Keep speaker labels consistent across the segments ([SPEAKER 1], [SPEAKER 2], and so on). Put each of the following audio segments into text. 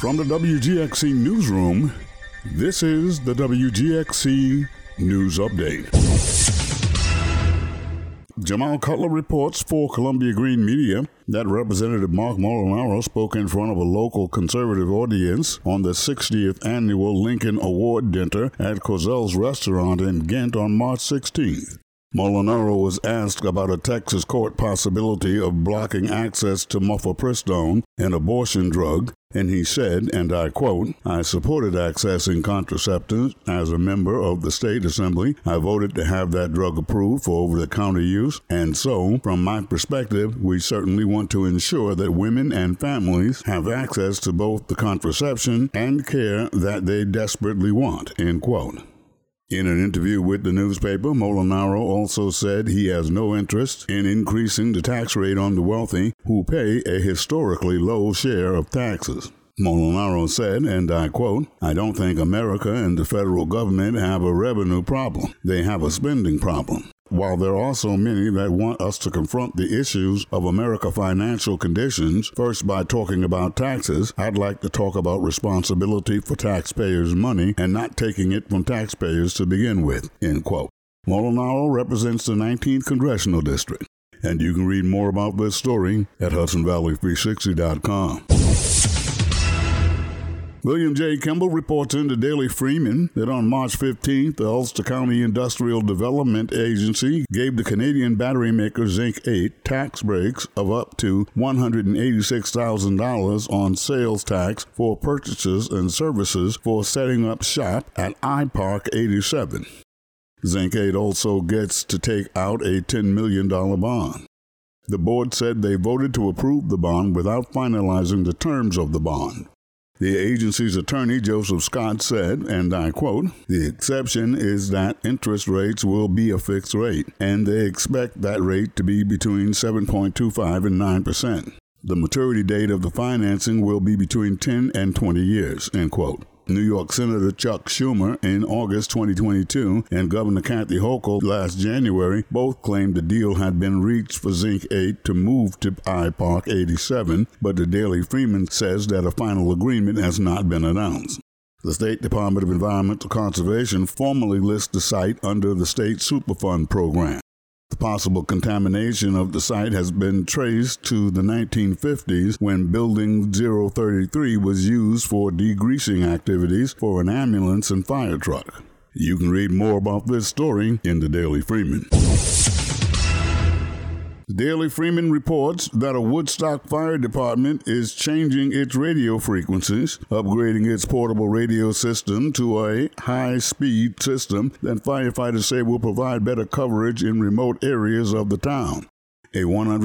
[SPEAKER 1] From the WGXC Newsroom, this is the WGXC News Update. Jamal Cutler reports for Columbia Green Media that Representative Marc Molinaro spoke in front of a local conservative audience on the 60th Annual Lincoln Award dinner at Kozel's restaurant in Ghent on March 16th. Molinaro was asked about a Texas court possibility of blocking access to mifepristone, an abortion drug, and he said, and I quote, "I supported accessing contraceptives as a member of the state assembly. I voted to have that drug approved for over-the-counter use, and so, from my perspective, we certainly want to ensure that women and families have access to both the contraception and care that they desperately want," end quote. In an interview with the newspaper, Molinaro also said he has no interest in increasing the tax rate on the wealthy who pay a historically low share of taxes. Molinaro said, and I quote, "I don't think America and the federal government have a revenue problem. They have a spending problem. While there are also many that want us to confront the issues of America's financial conditions, first by talking about taxes, I'd like to talk about responsibility for taxpayers' money and not taking it from taxpayers to begin with," end quote. Molinaro represents the 19th Congressional District, and you can read more about this story at HudsonValley360.com. William J. Kimball reports in the Daily Freeman that on March 15th, the Ulster County Industrial Development Agency gave the Canadian battery maker Zinc 8 tax breaks of up to $186,000 on sales tax for purchases and services for setting up shop at iPark 87. Zinc 8 also gets to take out a $10 million bond. The board said they voted to approve the bond without finalizing the terms of the bond. The agency's attorney, Joseph Scott, said, and I quote, "The exception is that interest rates will be a fixed rate, and they expect that rate to be between 7.25 and 9%. The maturity date of the financing will be between 10 and 20 years, end quote. New York Senator Chuck Schumer in August 2022 and Governor Kathy Hochul last January both claimed the deal had been reached for Zinc 8 to move to iPark 87, but the Daily Freeman says that a final agreement has not been announced. The State Department of Environmental Conservation formally lists the site under the State Superfund program. The possible contamination of the site has been traced to the 1950s when Building 033 was used for degreasing activities for an ambulance and fire truck. You can read more about this story in the Daily Freeman. The Daily Freeman reports that a Woodstock Fire Department is changing its radio frequencies, upgrading its portable radio system to a high-speed system that firefighters say will provide better coverage in remote areas of the town. A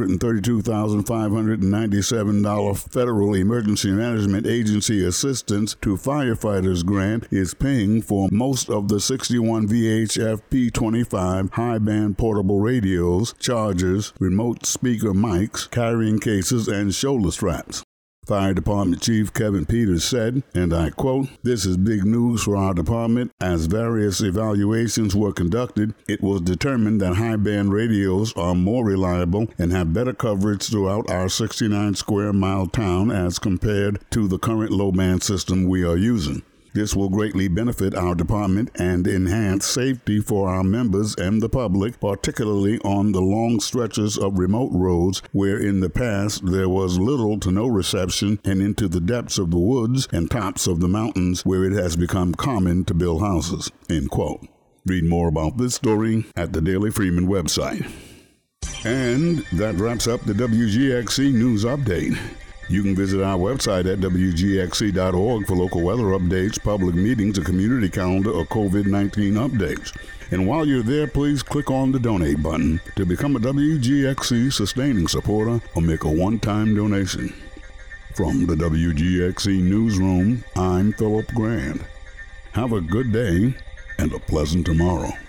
[SPEAKER 1] $132,597 Federal Emergency Management Agency assistance to firefighters grant is paying for most of the 61 VHF P25 high-band portable radios, chargers, remote speaker mics, carrying cases, and shoulder straps. Fire Department Chief Kevin Peters said, and I quote, "This is big news for our department. As various evaluations were conducted, it was determined that high-band radios are more reliable and have better coverage throughout our 69-square-mile town as compared to the current low-band system we are using. This will greatly benefit our department and enhance safety for our members and the public, particularly on the long stretches of remote roads where in the past there was little to no reception and into the depths of the woods and tops of the mountains where it has become common to build houses," end quote. Read more about this story at the Daily Freeman website. And that wraps up the WGXC News Update. You can visit our website at WGXC.org for local weather updates, public meetings, a community calendar, or COVID-19 updates. And while you're there, please click on the donate button to become a WGXC sustaining supporter or make a one-time donation. From the WGXC Newsroom, I'm Philip Grand. Have a good day and a pleasant tomorrow.